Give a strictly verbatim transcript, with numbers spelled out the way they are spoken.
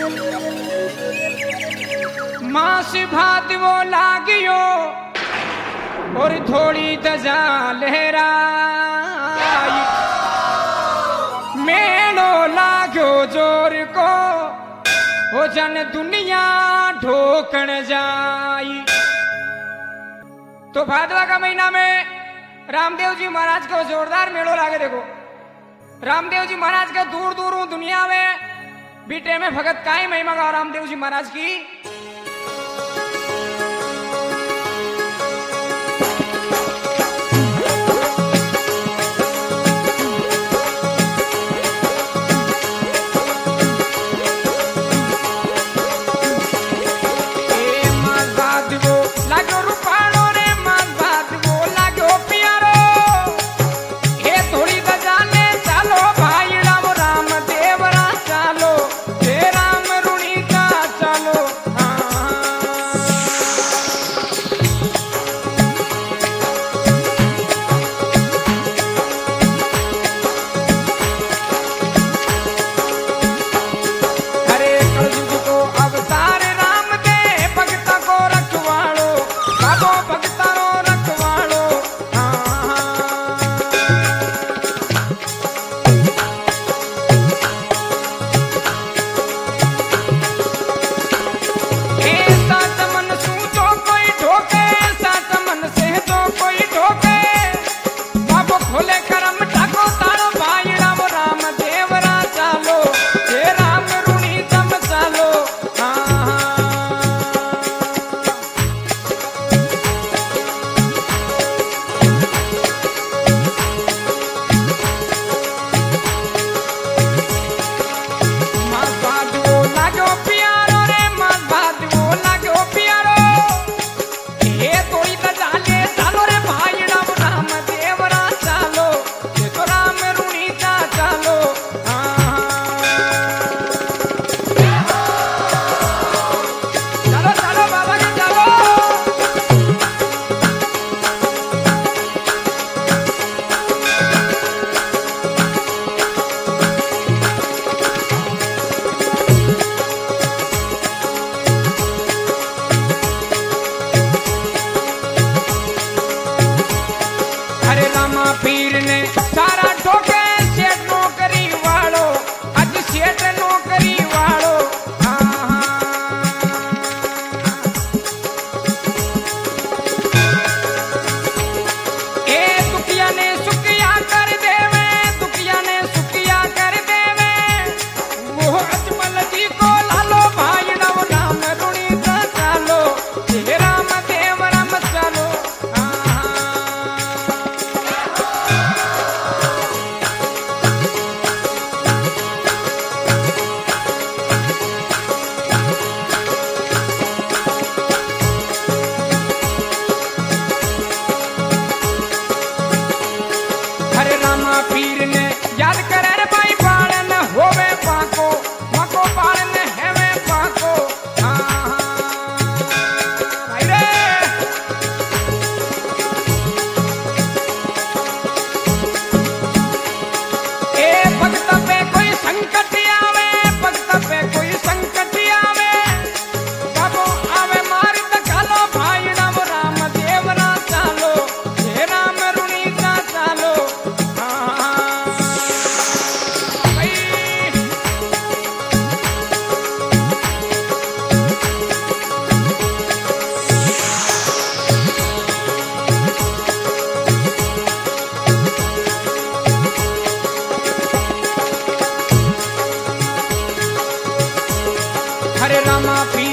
मास भात वो लागियो और थोड़ी दजा लहराई, मेलो लाग्यो जोर को हो जन दुनिया ढोकण जाई। तो भादवा का महीना में रामदेव जी महाराज को जोरदार मेलो लागे। देखो रामदेव जी महाराज का दूर दूर दुनिया में बीटे में भगत काई महिमा गा रामदेव जी महाराज की। पीर ने सारा ठोके सेठ नौकरी वालो, अज सेठ नौकरी वालो। ए दुखिया ने सुखिया कर देवे, दुखिया ने सुखिया कर देवे। वो अजमल जी को लालो भाई नव नाम रुणी का चालो, हे राम देव राम चालो। पीर ने याद करे रे भाई पालन होवे पाको, मको पालन हेवे पाको। भाई रे ए भक्त पे कोई संकट आवे, भक्त पे कोई संकट आवे। बाबो आवे मार तकालो भाई राम राम देव रा चालो, हे राम रुणी का चालो। हरे रामा पी